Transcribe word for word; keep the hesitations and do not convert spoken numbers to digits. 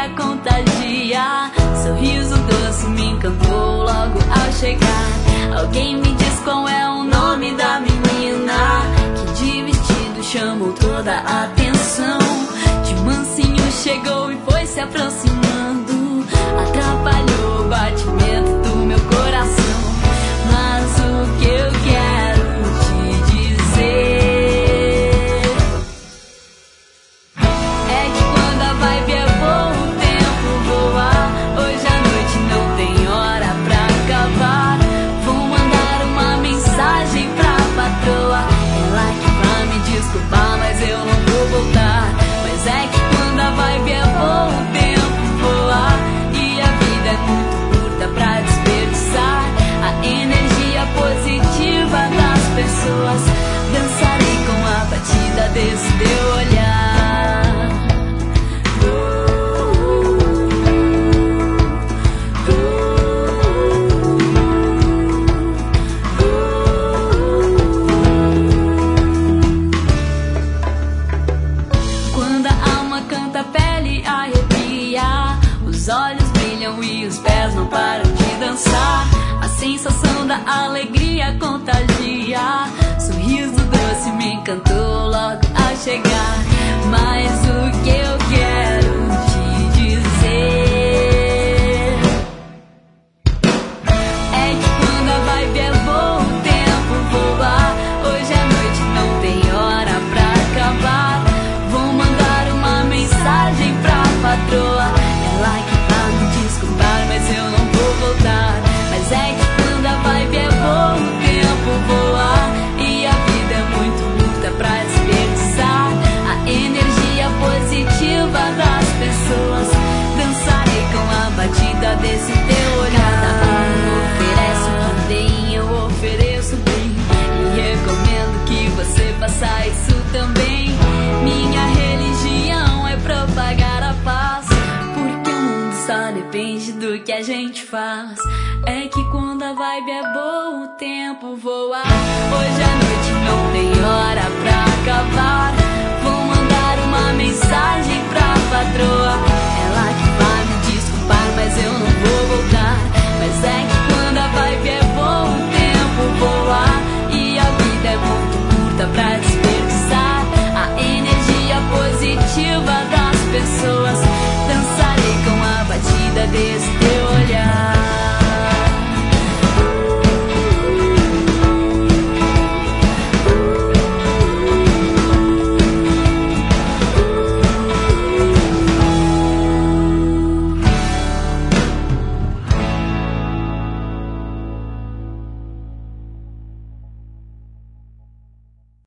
alegria contagia. Sorriso doce me encantou logo ao chegar. Alguém me diz qual é o nome da menina que de vestido chamou toda a atenção. De mansinho chegou e foi se aproximando, atrapalhou o batimento do meu coração. Mas o que eu quero te dizer é que quando a vibe é boa, o tempo voa. Hoje à noite não tem hora pra acabar. Vou mandar uma mensagem pra patroa. Ela que vai me desculpar, mas eu não vou voltar. Mas é que quando a vibe é boa, o tempo voa. E a vida é muito curta pra desperdiçar a energia positiva das pessoas. Dançarei com a batida desse teu olhar. Quando a alma canta, a pele arrepia, os olhos brilham e os pés não param de dançar. A sensação da alegria contagia. Sorriso doce me encantou logo ao chegar. Mas o que eu quero te dizer é que quando a vibe é boa, o tempo voa. Hoje à noite não tem hora pra acabar. Vou mandar uma mensagem pra patroa. Ela que vai me desculpar, mas eu não vou voltar. Mas é que quando a vibe é boa, o tempo voa. E a vida é muito curta pra desperdiçar a energia positiva das pessoas. Dançarei com a batida desse teu olhar. Cada um oferece o que tem, eu ofereço bem. E recomendo que você faça isso também. Minha religião é propagar a paz, porque o mundo só depende do que a gente faz. É que quando a vibe é boa, o tempo voa. Hoje à noite não tem hora pra acabar. Vou mandar uma mensagem pra patroa. Ela que vai me desculpar, mas eu não vou voltar. Mas é que quando a vibe é boa, o tempo voa. E a vida é muito curta pra desperdiçar a energia positiva das pessoas.